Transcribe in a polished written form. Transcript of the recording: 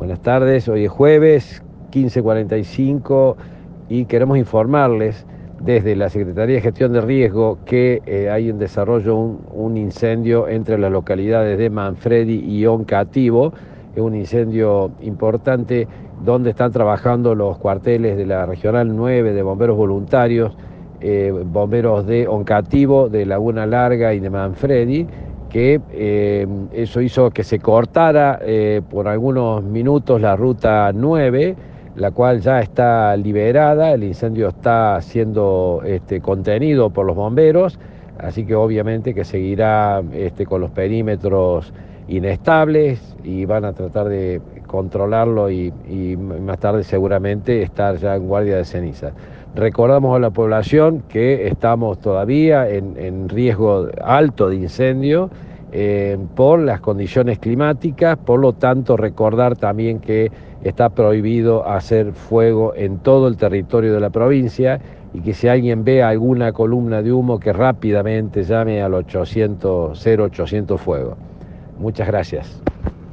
Buenas tardes, hoy es jueves 15:45 y queremos informarles desde la Secretaría de Gestión de Riesgo que hay en desarrollo un incendio entre las localidades de Manfredi y Oncativo. Es un incendio importante donde están trabajando los cuarteles de la Regional 9 de Bomberos Voluntarios, bomberos de Oncativo, de Laguna Larga y de Manfredi, que eso hizo que se cortara por algunos minutos la ruta 9, la cual ya está liberada. El incendio está siendo contenido por los bomberos, así que obviamente que seguirá con los perímetros inestables y van a tratar de controlarlo y más tarde seguramente estar ya en guardia de ceniza. Recordamos a la población que estamos todavía en riesgo alto de incendio por las condiciones climáticas. Por lo tanto, recordar también que está prohibido hacer fuego en todo el territorio de la provincia y que si alguien ve alguna columna de humo, que rápidamente llame al 0800 fuego. Muchas gracias.